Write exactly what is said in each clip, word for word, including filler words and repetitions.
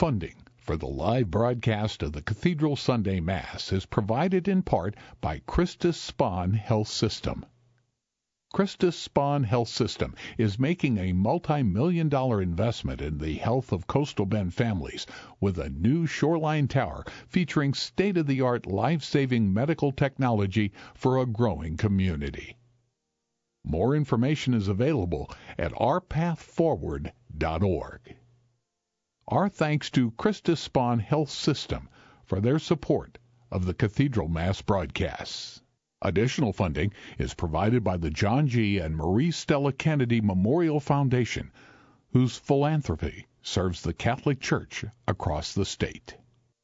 Funding for the live broadcast of the Cathedral Sunday Mass is provided in part by Christus Spohn Health System. Christus Spohn Health System is making a multi-million dollar investment in the health of Coastal Bend families with a new shoreline tower featuring state-of-the-art life-saving medical technology for a growing community. More information is available at our path forward dot org. Our thanks to Christus Spohn Health System for their support of the Cathedral Mass broadcasts. Additional funding is provided by the John G. and Marie Stella Kennedy Memorial Foundation, whose philanthropy serves the Catholic Church across the state.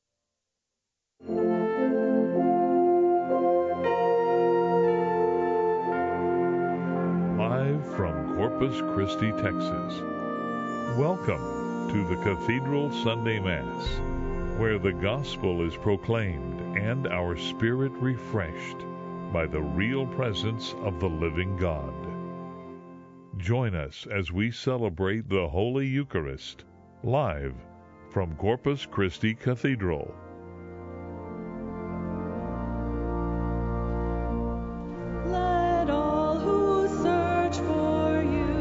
Live from Corpus Christi, Texas. Welcome to the Cathedral Sunday Mass, where the gospel is proclaimed and our spirit refreshed by the real presence of the living God. Join us as we celebrate the Holy Eucharist, live from Corpus Christi Cathedral. Let all who search for you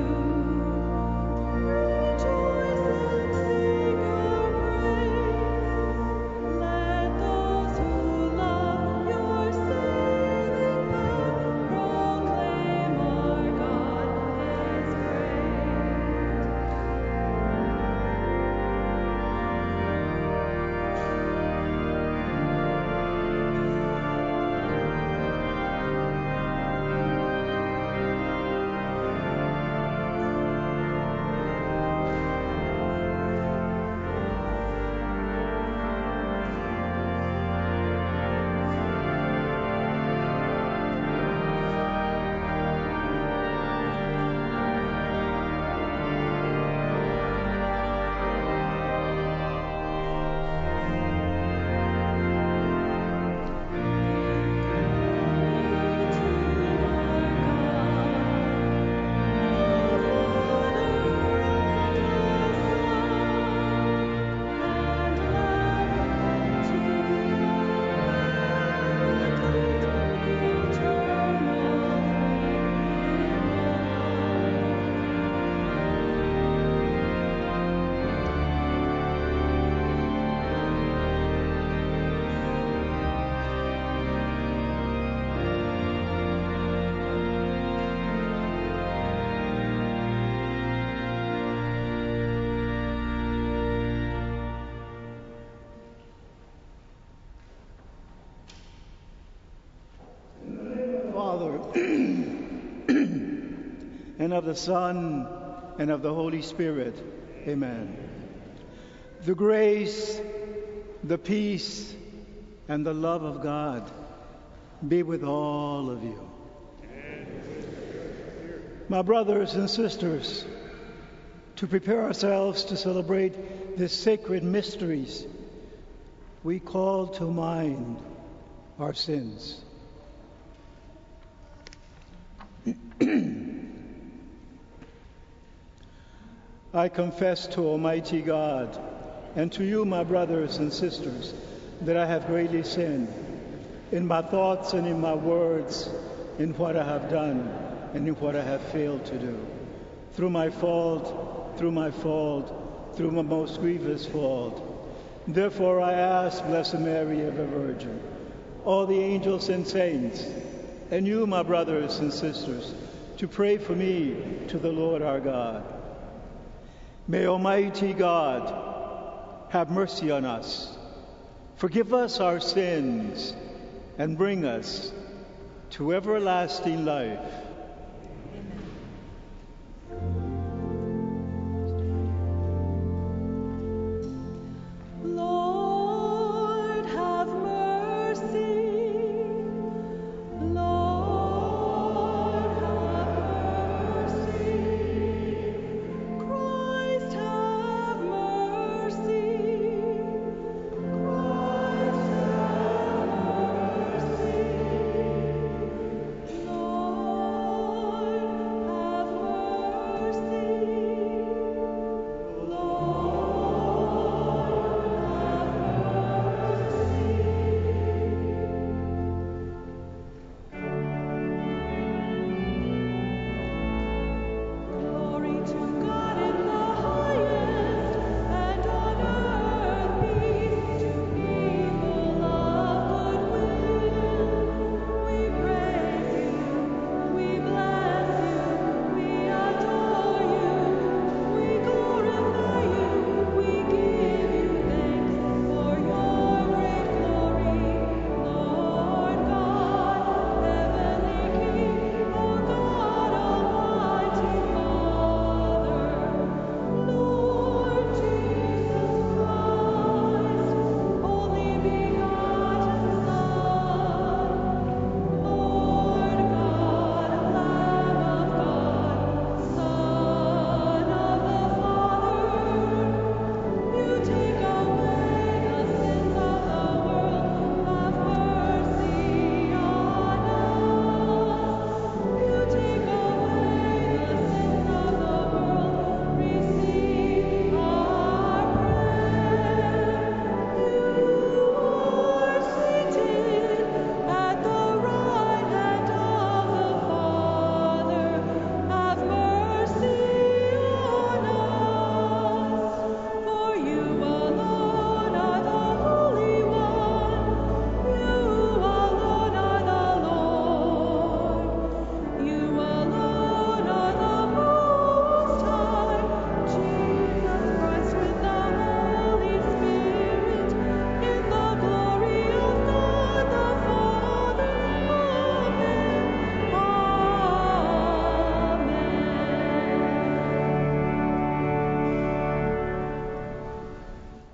rejoice and sing your praise. Let those who love your saving love proclaim our God is and of the Son, and of the Holy Spirit. Amen. The grace, the peace, and the love of God be with all of you. My brothers and sisters, to prepare ourselves to celebrate the sacred mysteries, we call to mind our sins. I confess to Almighty God and to you, my brothers and sisters, that I have greatly sinned in my thoughts and in my words, in what I have done and in what I have failed to do. Through my fault, through my fault, through my most grievous fault. Therefore I ask, Blessed Mary, ever Virgin, all the angels and saints, and you, my brothers and sisters, to pray for me to the Lord our God. May Almighty God have mercy on us, forgive us our sins, and bring us to everlasting life. Lord, have mercy. Lord, have mercy. Christ, have mercy. Christ, have mercy. Lord,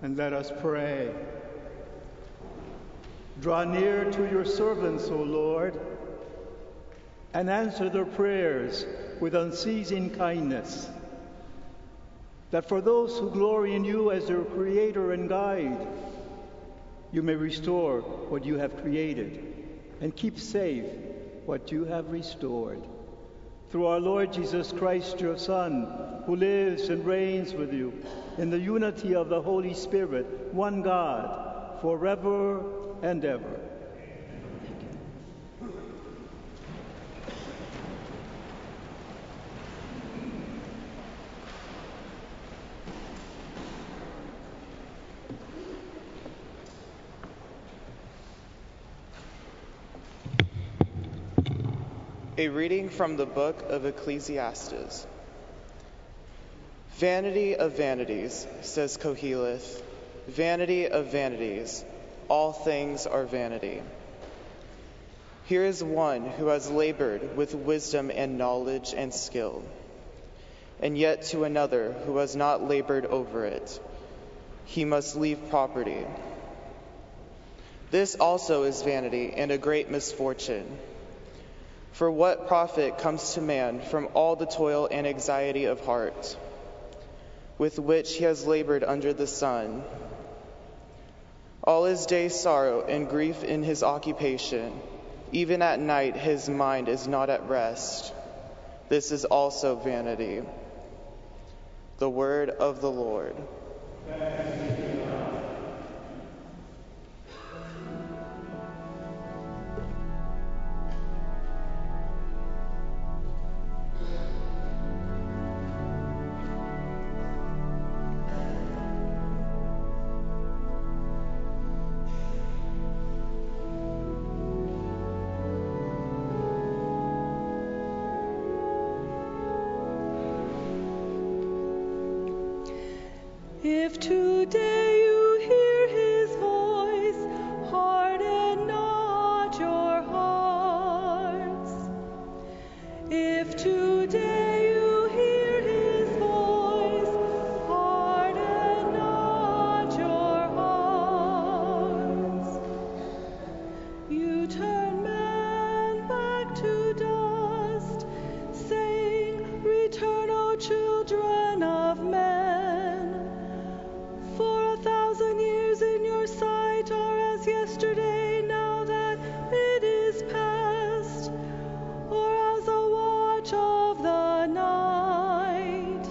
and let us pray. Draw near to your servants, O Lord, and answer their prayers with unceasing kindness, that for those who glory in you as their creator and guide, you may restore what you have created and keep safe what you have restored. Through our Lord Jesus Christ, your Son, who lives and reigns with you in the unity of the Holy Spirit, one God, forever and ever. A reading from the book of Ecclesiastes. Vanity of vanities, says Koheleth, vanity of vanities, all things are vanity. Here is one who has labored with wisdom and knowledge and skill, and yet to another who has not labored over it, he must leave property. This also is vanity and a great misfortune. For what profit comes to man from all the toil and anxiety of heart, with which he has labored under the sun? All his days sorrow and grief in his occupation. Even at night his mind is not at rest. This is also vanity. The word of the Lord. If today you hear his voice, harden not your hearts. If today you hear his voice, harden not your hearts. You turn man back to dust, saying, return, O children of men. For a thousand years in your sight are as yesterday, now that it is past, or as a watch of the night.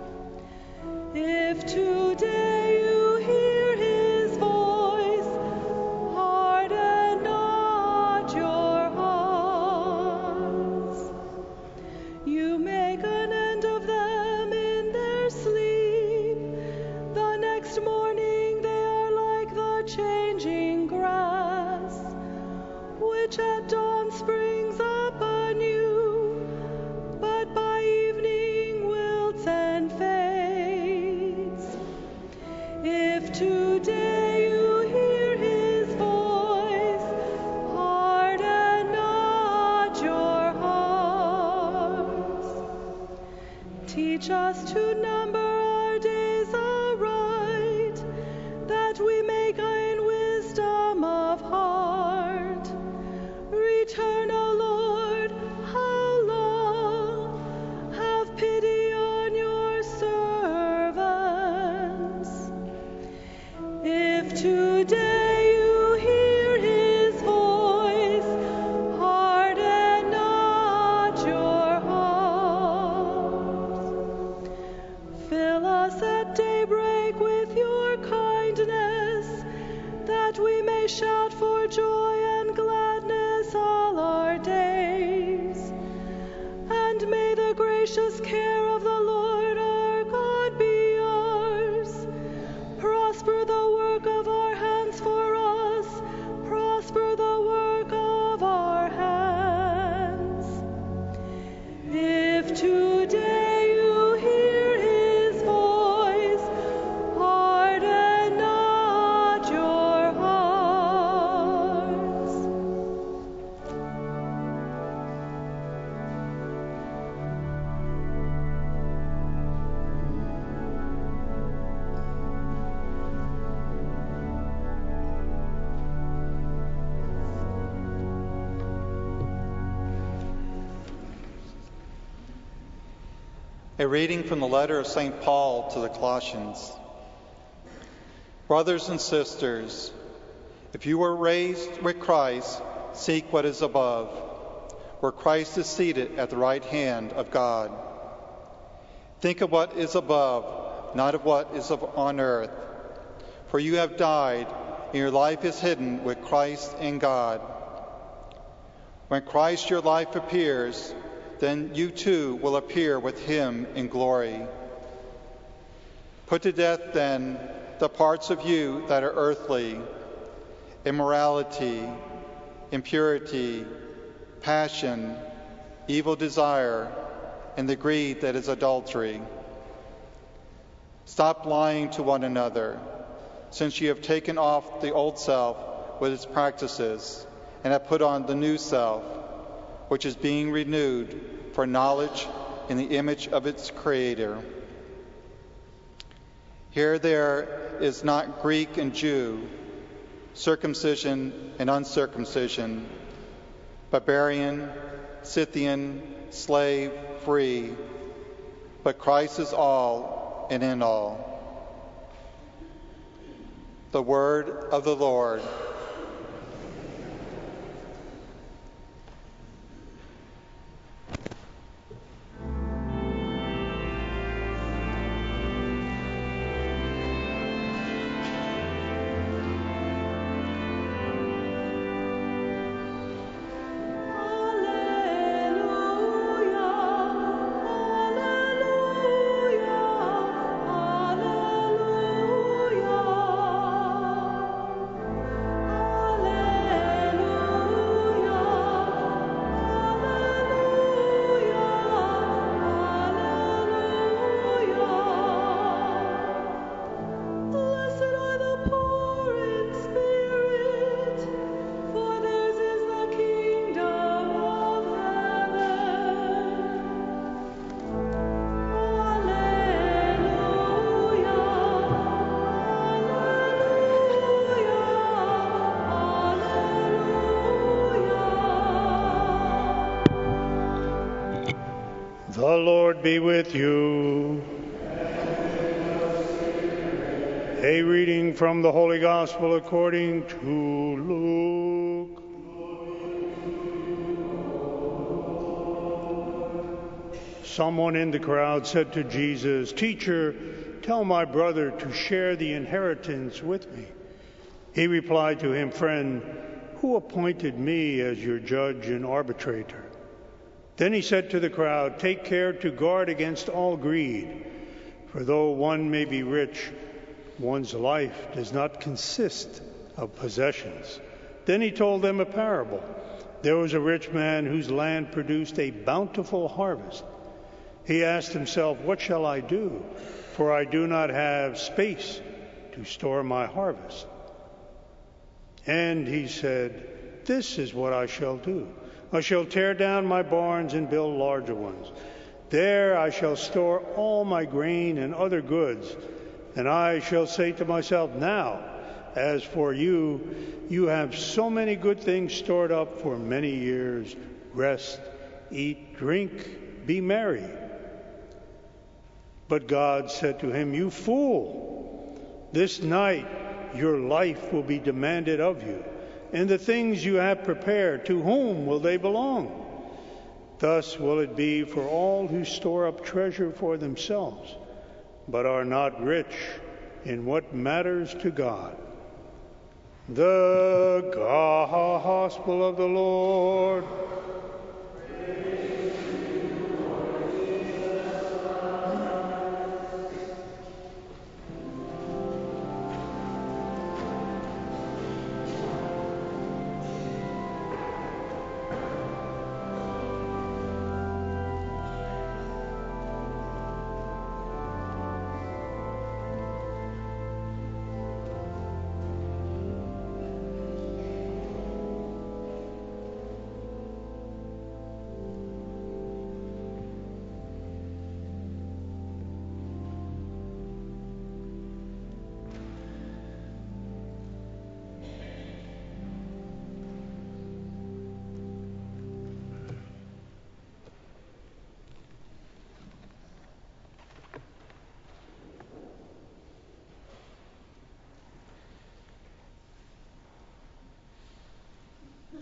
If today you hear his voice, harden not your hearts. You make an end of them in their sleep. The next morning they are like the changing grass, which at dawn springs up anew, but by evening wilts and fades. If today you hear his voice, harden not your hearts. Teach us to number our days aright, that we may gain wisdom of heart. Return, O Lord, how long? Have pity on your servants. If today you hear his voice, harden not your hearts. Fill us at daybreak with your kindness, that we may shout for joy and gladness all our days. And may the gracious care of the Lord our God be ours. Prosper the work of our hands for us, prosper the work of our hands. If today you hear his voice, harden not your hearts. A reading from the letter of Saint Paul to the Colossians. Brothers and sisters, if you were raised with Christ, seek what is above, where Christ is seated at the right hand of God. Think of what is above, not of what is on earth. For you have died, and your life is hidden with Christ in God. When Christ your life appears, then you too will appear with him in glory. Put to death, then, the parts of you that are earthly: immorality, impurity, passion, evil desire, and the greed that is adultery. Stop lying to one another, since you have taken off the old self with its practices and have put on the new self, which is being renewed for knowledge in the image of its Creator. Here there is not Greek and Jew, circumcision and uncircumcision, barbarian, Scythian, slave, free, but Christ is all and in all. The word of the Lord. The Lord be with you. A reading from the Holy Gospel according to Luke. Someone in the crowd said to Jesus, "Teacher, tell my brother to share the inheritance with me." He replied to him, "Friend, who appointed me as your judge and arbitrator?" Then he said to the crowd, "Take care to guard against all greed, for though one may be rich, one's life does not consist of possessions." Then he told them a parable. There was a rich man whose land produced a bountiful harvest. He asked himself, "What shall I do? For I do not have space to store my harvest." And he said, "This is what I shall do. I shall tear down my barns and build larger ones. There I shall store all my grain and other goods. And I shall say to myself, 'Now, as for you, you have so many good things stored up for many years. Rest, eat, drink, be merry.' But God said to him, 'You fool! This night your life will be demanded of you. And the things you have prepared, to whom will they belong? Thus will it be for all who store up treasure for themselves, but are not rich in what matters to God." The Gospel of the Lord.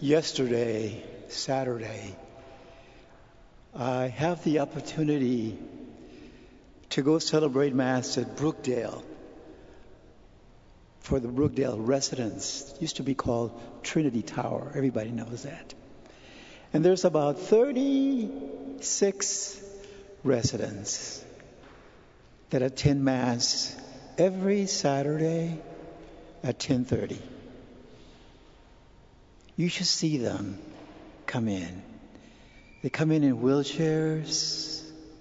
Yesterday, Saturday, I have the opportunity to go celebrate Mass at Brookdale for the Brookdale residents. It used to be called Trinity Tower. Everybody knows that. And there's about thirty-six residents that attend Mass every Saturday at ten thirty. You should see them come in. They come in in wheelchairs,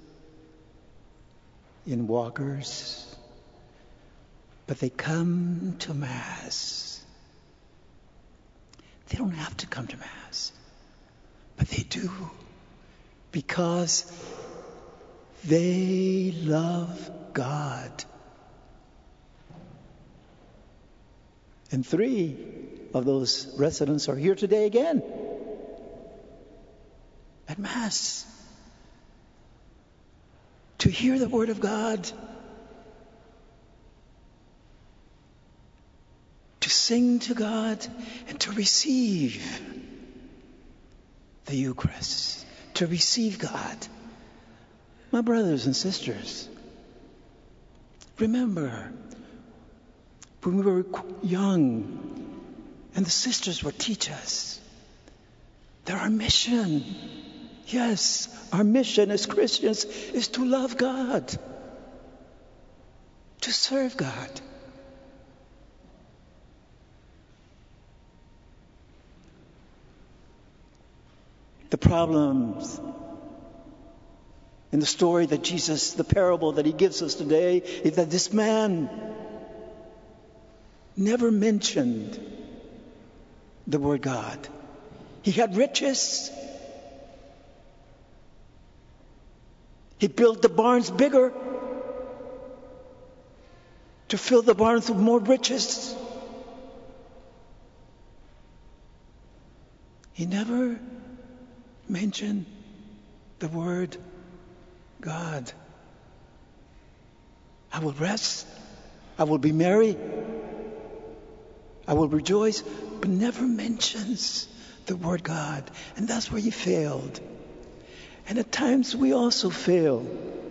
in walkers, but they come to Mass. They don't have to come to Mass, but they do, because they love God. And three of those residents are here today again at Mass to hear the Word of God, to sing to God, and to receive the Eucharist, to receive God. My brothers and sisters, remember when we were young and the sisters would teach us that our mission, yes, our mission as Christians is to love God, to serve God. The problems in the story that Jesus, the parable that he gives us today, is that this man never mentioned the word God. He had riches. He built the barns bigger to fill the barns with more riches. He never mentioned the word God. I will rest. I will be merry. I will rejoice, but never mentions the word God. And that's where he failed. And at times we also fail,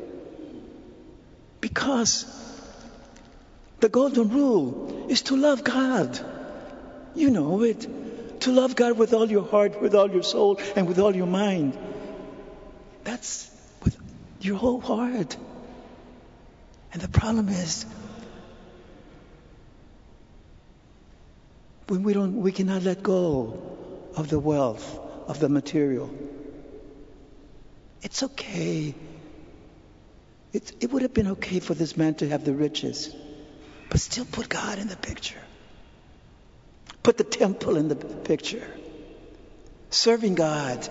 because the golden rule is to love God. You know it. To love God with all your heart, with all your soul, and with all your mind. That's with your whole heart. And the problem is, when we don't, we cannot let go of the wealth, of the material. It's okay. It, it would have been okay for this man to have the riches, but still put God in the picture. Put the temple in the picture. Serving God.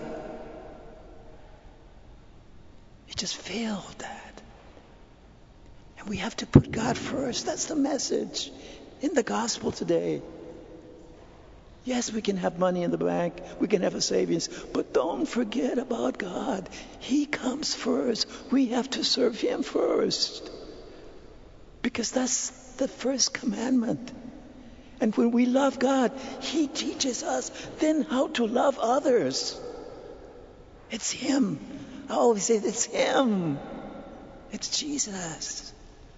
He just failed that. And we have to put God first. That's the message in the gospel today. Yes, we can have money in the bank. We can have a savings. But don't forget about God. He comes first. We have to serve him first. Because that's the first commandment. And when we love God, he teaches us then how to love others. It's him. I always say it's him. It's Jesus.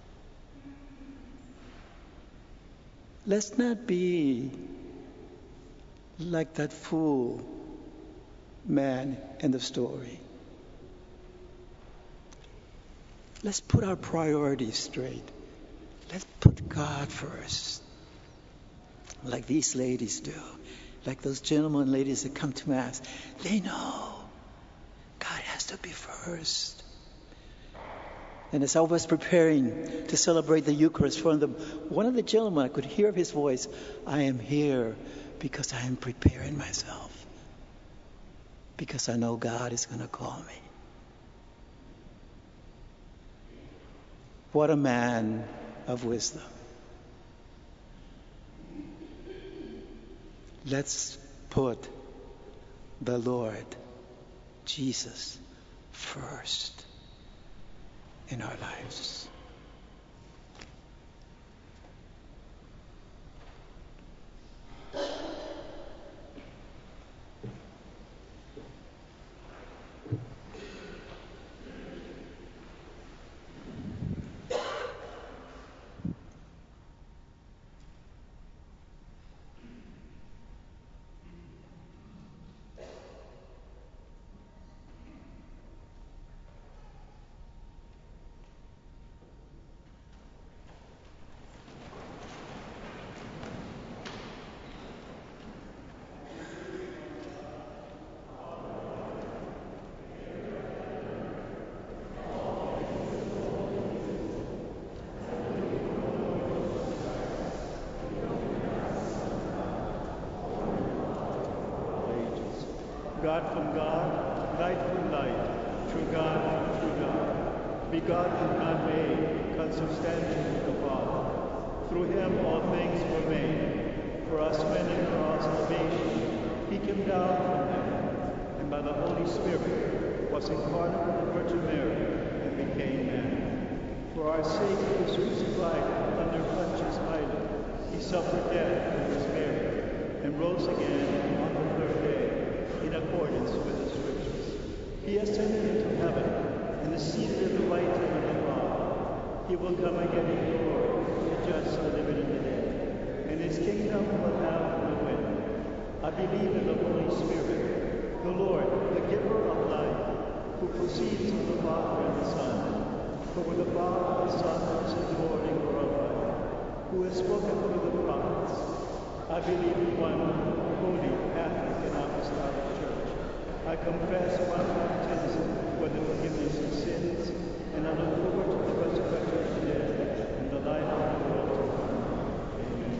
Let's not be like that fool man in the story. Let's put our priorities straight. Let's put God first. Like these ladies do. Like those gentlemen and ladies that come to Mass. They know God has to be first. And as I was preparing to celebrate the Eucharist for them, one of the gentlemen, I could hear his voice, I am here because I am preparing myself. Because I know God is going to call me. What a man of wisdom. Let's put the Lord Jesus first in our lives. God from God, light from light, true God from true God, begotten, not made, consubstantial with the Father. Through him all things were made. For us men and for our salvation, he came down from heaven, and by the Holy Spirit was incarnate of the Virgin Mary, and became man. For our sake he was crucified under Pontius Pilate. He suffered death and was buried, and rose again on the third day, in accordance with the Scriptures. He ascended into heaven, and is seated at the right hand of the Father. He will come again in glory, to judge the living and the dead, and his kingdom will have no end. I believe in the Holy Spirit, the Lord, the giver of life, who proceeds from the Father and the Son, for with the Father the Son is adored and glorified, who has spoken through the prophets. I believe in one holy, Catholic, and Apostolic Church. I confess one baptism for the forgiveness of sins, and I look forward to the resurrection of the dead and the life of the world to come. Amen.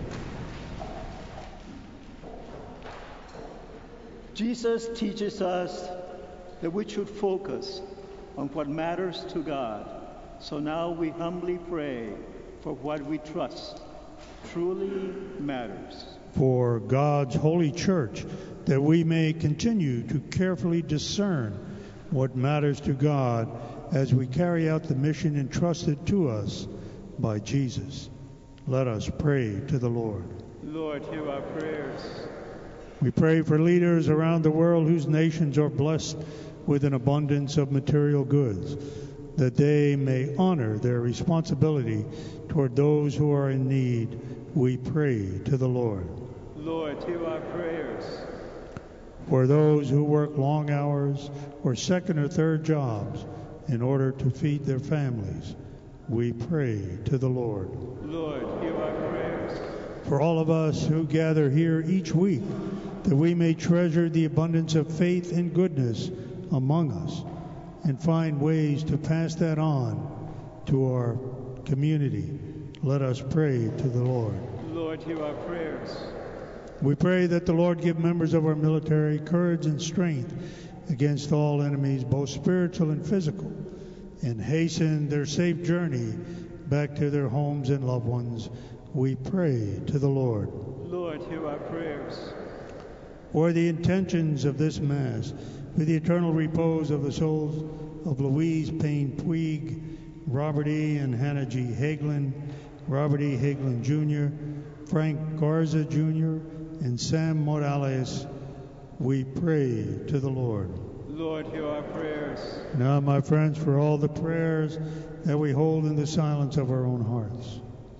Jesus teaches us that we should focus on what matters to God. So now we humbly pray for what we trust truly matters. For God's holy church, that we may continue to carefully discern what matters to God as we carry out the mission entrusted to us by Jesus. Let us pray to the Lord. Lord, hear our prayers. We pray for leaders around the world whose nations are blessed with an abundance of material goods, that they may honor their responsibility toward those who are in need. We pray to the Lord. Lord, hear our prayers. For those who work long hours or second or third jobs in order to feed their families, we pray to the Lord. Lord, hear our prayers. For all of us who gather here each week, that we may treasure the abundance of faith and goodness among us and find ways to pass that on to our community, let us pray to the Lord. Lord, hear our prayers. We pray that the Lord give members of our military courage and strength against all enemies, both spiritual and physical, and hasten their safe journey back to their homes and loved ones. We pray to the Lord. Lord, hear our prayers. For the intentions of this Mass, for the eternal repose of the souls of Louise Payne Puig, Robert E. and Hannah G. Hagelin, Robert E. Hagelin Junior, Frank Garza Junior, and Sam Morales, we pray to the Lord. Lord, hear our prayers. Now, my friends, for all the prayers that we hold in the silence of our own hearts.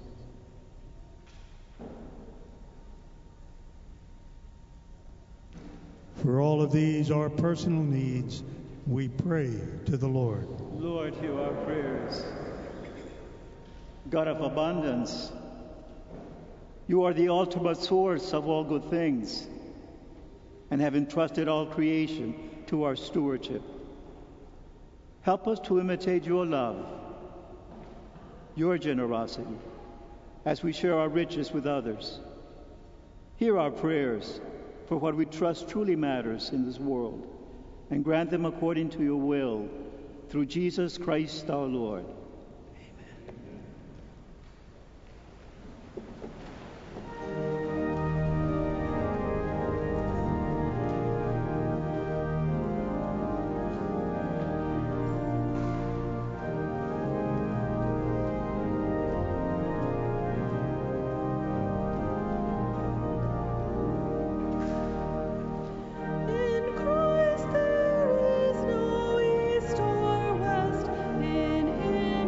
For all of these, our personal needs, we pray to the Lord. Lord, hear our prayers. God of abundance, you are the ultimate source of all good things and have entrusted all creation to our stewardship. Help us to imitate your love, your generosity, as we share our riches with others. Hear our prayers for what we trust truly matters in this world, and grant them according to your will, through Jesus Christ our Lord. In Christ there is no east or west. In Him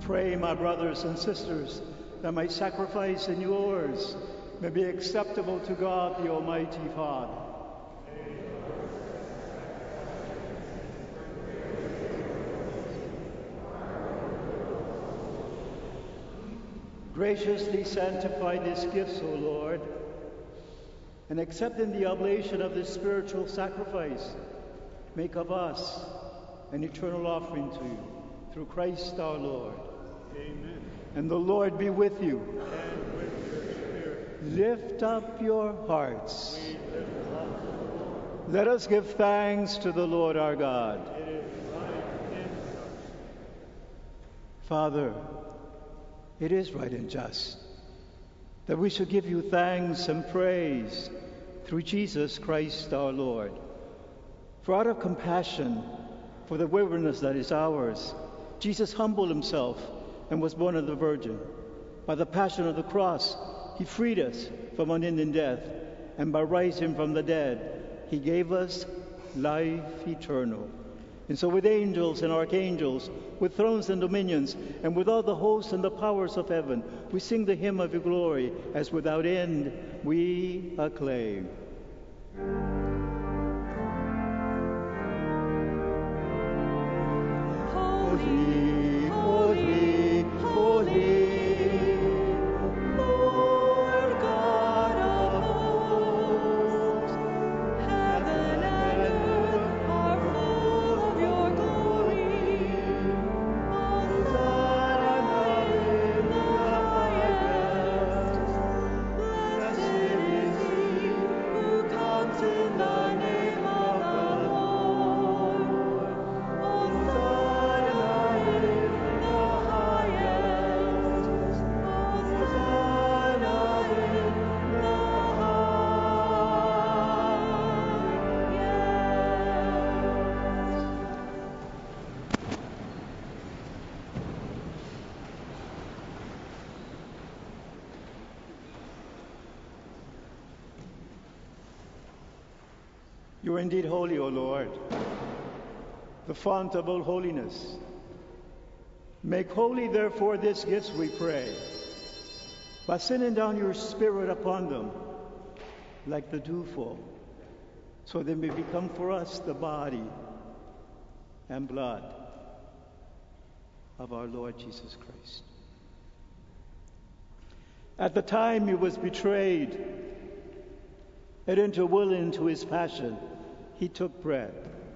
Pray, my brothers and sisters, that my sacrifice and yours may be acceptable to God, the Almighty Father. Graciously sanctify these gifts, O Lord, and accepting the oblation of this spiritual sacrifice, make of us an eternal offering to you, through Christ our Lord. Amen. And the Lord be with you. And with your spirit. Lift up your hearts. We lift up the Lord. Let us give thanks to the Lord our God. It is right and just. Father, it is right and just that we should give you thanks and praise through Jesus Christ our Lord. For out of compassion for the wilderness that is ours, Jesus humbled himself and was born of the Virgin. By the passion of the cross, he freed us from unending death, and by rising from the dead, he gave us life eternal. And so with angels and archangels, with thrones and dominions, and with all the hosts and the powers of heaven, we sing the hymn of your glory, as without end we acclaim. Holy, holy, holy, Lord God of hosts, heaven and earth are full of your glory. Hosanna in the highest. Blessed is he who comes in the name of the Lord. Hosanna in the highest. Hosanna in the You are indeed holy, O Lord, the fount of all holiness. Make holy, therefore, these gifts, we pray, by sending down your Spirit upon them like the dewfall, so they may become for us the body and blood of our Lord Jesus Christ. At the time he was betrayed and entered willingly into his passion, he took bread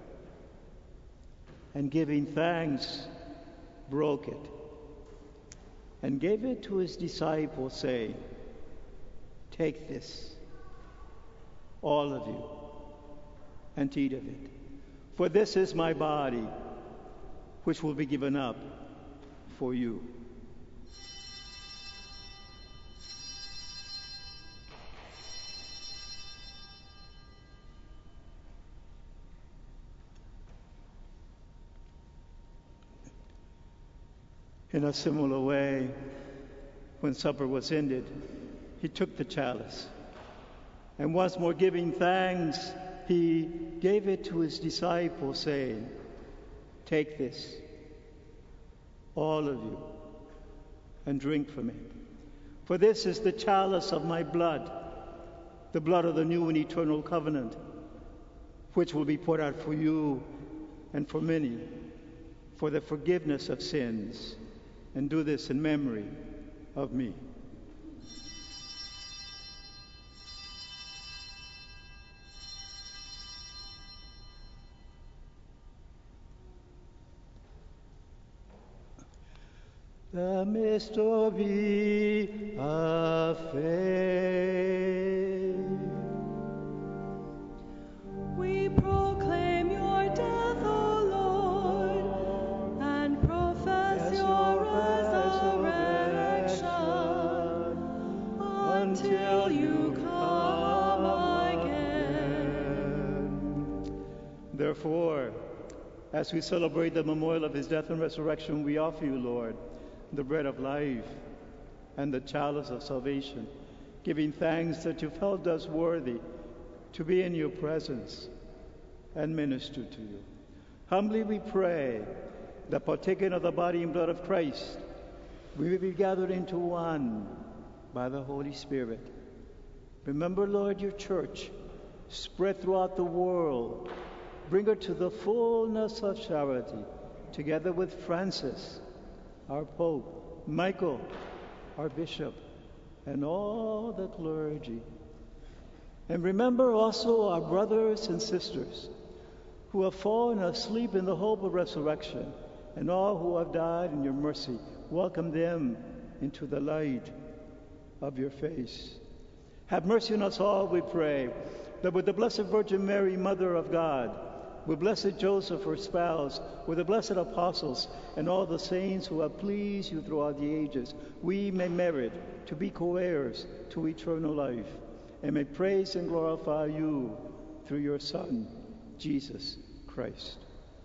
and, giving thanks, broke it and gave it to his disciples, saying, "Take this, all of you, and eat of it. For this is my body, which will be given up for you." In a similar way, when supper was ended, he took the chalice, and once more giving thanks, he gave it to his disciples, saying, "Take this, all of you, and drink from it. For this is the chalice of my blood, the blood of the new and eternal covenant, which will be poured out for you and for many for the forgiveness of sins. And do this in memory of me." The mystery of faith. We proclaim your death, O Lord, and profess your resurrection until you come again. Therefore, as we celebrate the memorial of his death and resurrection, we offer you, Lord, the bread of life and the chalice of salvation, giving thanks that you've held us worthy to be in your presence and minister to you. Humbly we pray that, partaking of the body and blood of Christ, we may be gathered into one by the Holy Spirit. Remember, Lord, your church spread throughout the world. Bring her to the fullness of charity, together with Francis, our Pope, Michael, our Bishop, and all the clergy. And remember also our brothers and sisters who have fallen asleep in the hope of resurrection, and all who have died in your mercy. Welcome them into the light of your face. Have mercy on us all, we pray, that with the Blessed Virgin Mary, Mother of God, with blessed Joseph, her spouse, with the blessed apostles, and all the saints who have pleased you throughout the ages, we may merit to be co-heirs to eternal life, and may praise and glorify you through your Son, Jesus Christ.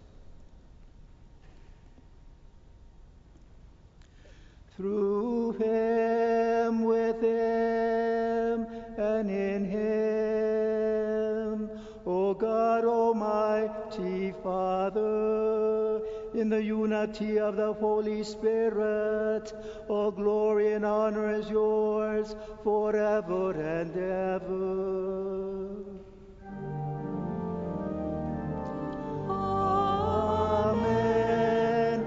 Through him, with him, and in him, O God, Almighty Father, in the unity of the Holy Spirit, all glory and honor is yours forever and ever. Amen.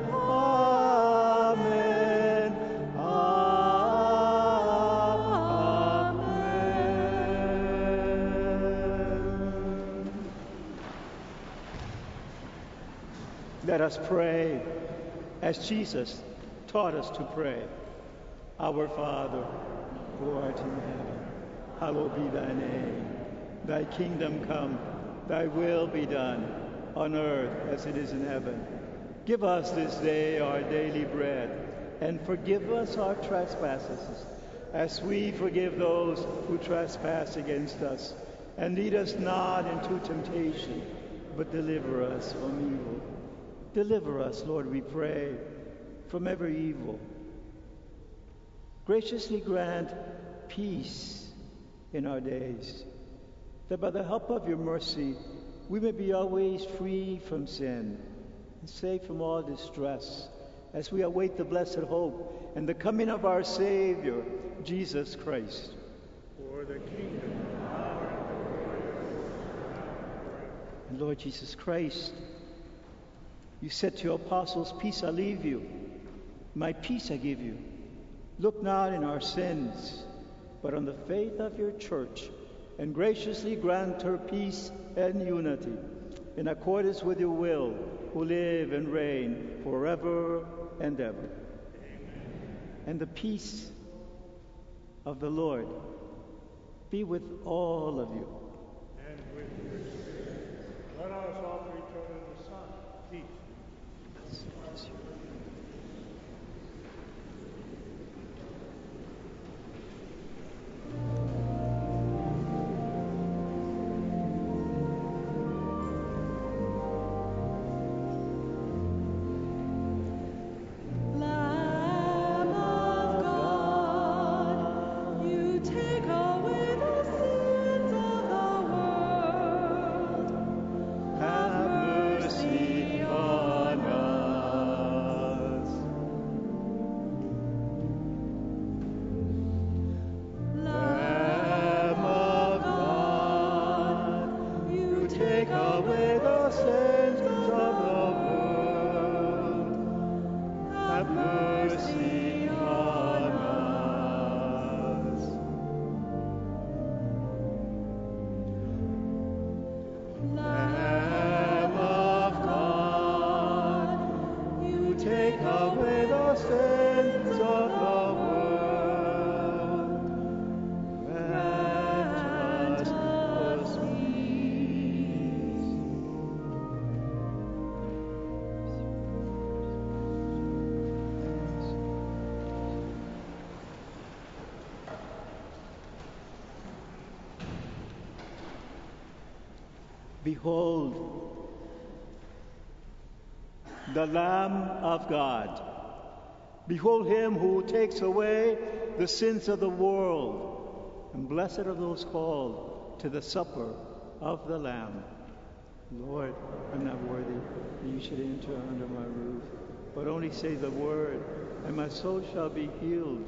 Amen. Amen. Let us pray as Jesus taught us to pray. Our Father, who art in heaven, hallowed be thy name. Thy kingdom come, thy will be done, on earth as it is in heaven. Give us this day our daily bread, and forgive us our trespasses, as we forgive those who trespass against us. And lead us not into temptation, but deliver us from evil. Deliver us, Lord, we pray, from every evil. Graciously grant peace in our days, that by the help of your mercy we may be always free from sin and safe from all distress, as we await the blessed hope and the coming of our Savior, Jesus Christ. For the kingdom, power, and glory, and Lord Jesus Christ, you said to your apostles, peace I leave you, my peace I give you. Look not in our sins, but on the faith of your church, and graciously grant her peace and unity, in accordance with your will, who live and reign forever and ever. Amen. And the peace of the Lord be with all of you. and with your spirit. Let us offer each other the Son, peace. Lamb of God, you take away the sins of the world. Have mercy on us. Lamb of God, you take away the sins of the world. Have mercy on us. Lamb of God, you take away the sins of the world. Grant us peace. Behold, the Lamb of God. Behold him who takes away the sins of the world. And blessed are those called to the supper of the Lamb. Lord, I'm not worthy that you should enter under my roof, but only say the word, and my soul shall be healed.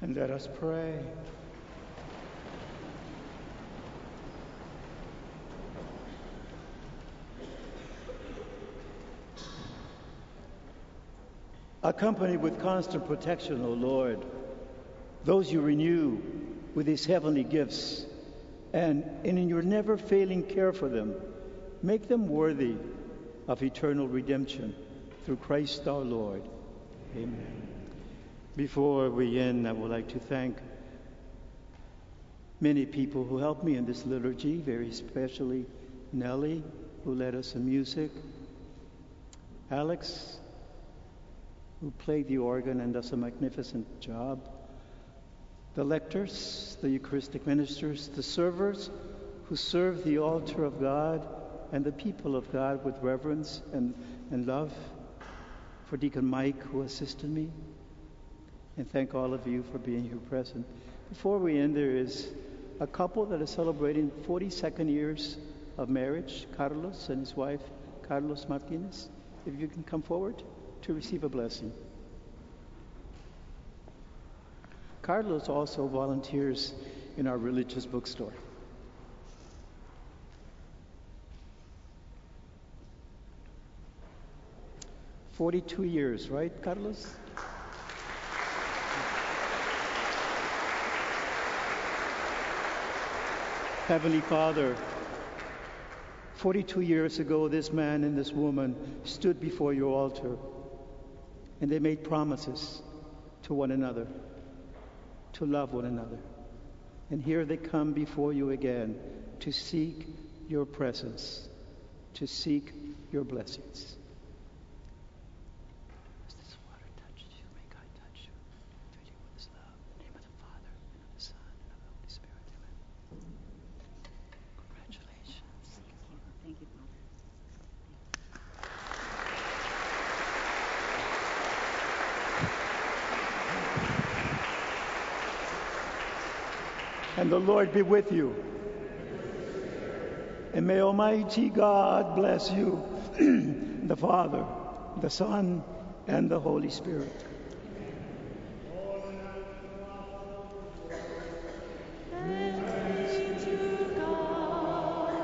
And let us pray. Accompany with constant protection, O Lord, those you renew with these heavenly gifts, and, and in your never-failing care for them, make them worthy of eternal redemption through Christ our Lord. Amen. Before we end, I would like to thank many people who helped me in this liturgy, very especially Nellie, who led us in music, Alex, who played the organ and does a magnificent job, the lectors, the Eucharistic ministers, the servers who serve the altar of God, and the people of God with reverence and, and love, for Deacon Mike, who assisted me, and thank all of you for being here present. Before we end, there is a couple that are celebrating forty-second years of marriage, Carlos and his wife, Carlos Martinez. If you can come forward to receive a blessing. Carlos also volunteers in our religious bookstore. forty-two years, right, Carlos? Heavenly Father, forty-two years ago, this man and this woman stood before your altar, and they made promises to one another, to love one another. And here they come before you again to seek your presence, to seek your blessings. As this water touches you, may God touch you, fill you with his love. In the name of the Father, and of the Son, and of the Holy Spirit. Amen. Congratulations. Thank you, Father. And the Lord be with you. And may Almighty God bless you, the Father, the Son, and the Holy Spirit. Thanks be to God.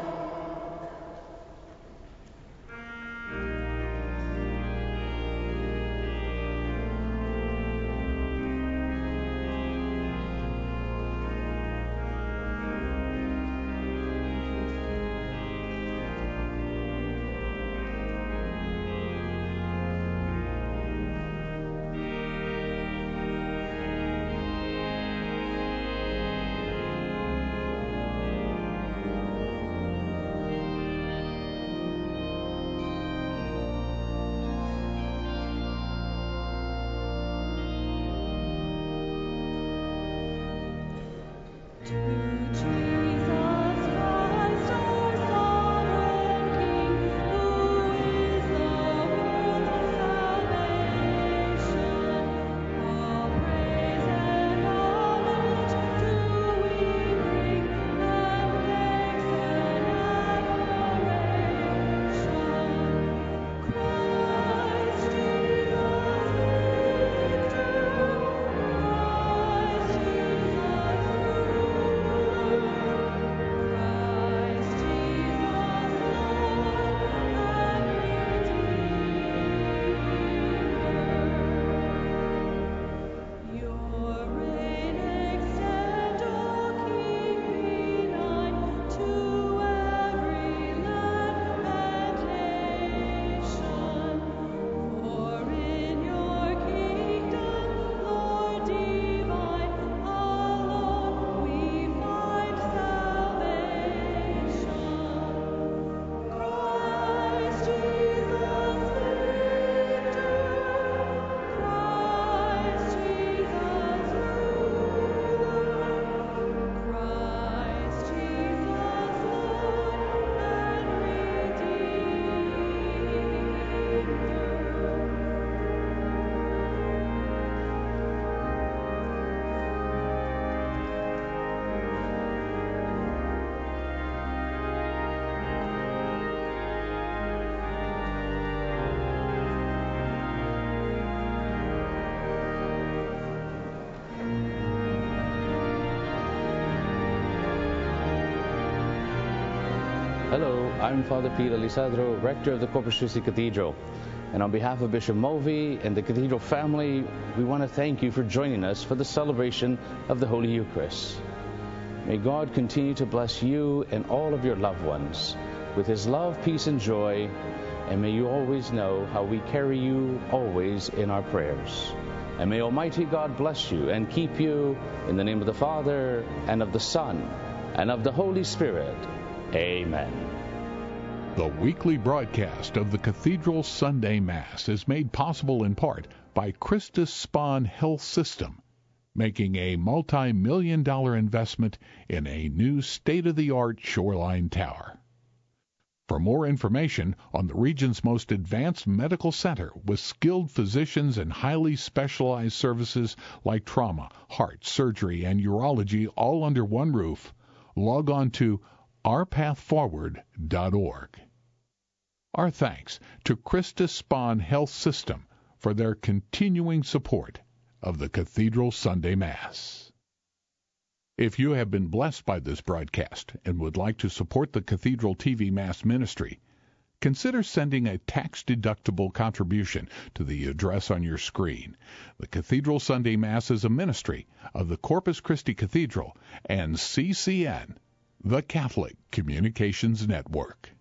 I'm Father Peter Lisadro, rector of the Corpus Christi Cathedral. And on behalf of Bishop Mulvey and the Cathedral family, we want to thank you for joining us for the celebration of the Holy Eucharist. May God continue to bless you and all of your loved ones with His love, peace, and joy, and may you always know how we carry you always in our prayers. And may Almighty God bless you and keep you in the name of the Father, and of the Son, and of the Holy Spirit. Amen. The weekly broadcast of the Cathedral Sunday Mass is made possible in part by Christus Spohn Health System, making a multi-million dollar investment in a new state-of-the-art shoreline tower. For more information on the region's most advanced medical center with skilled physicians and highly specialized services like trauma, heart, surgery, and urology all under one roof, log on to our path forward dot org. Our thanks to Christus Spohn Health System for their continuing support of the Cathedral Sunday Mass. If you have been blessed by this broadcast and would like to support the Cathedral T V Mass ministry, consider sending a tax-deductible contribution to the address on your screen. The Cathedral Sunday Mass is a ministry of the Corpus Christi Cathedral and C C N, the Catholic Communications Network.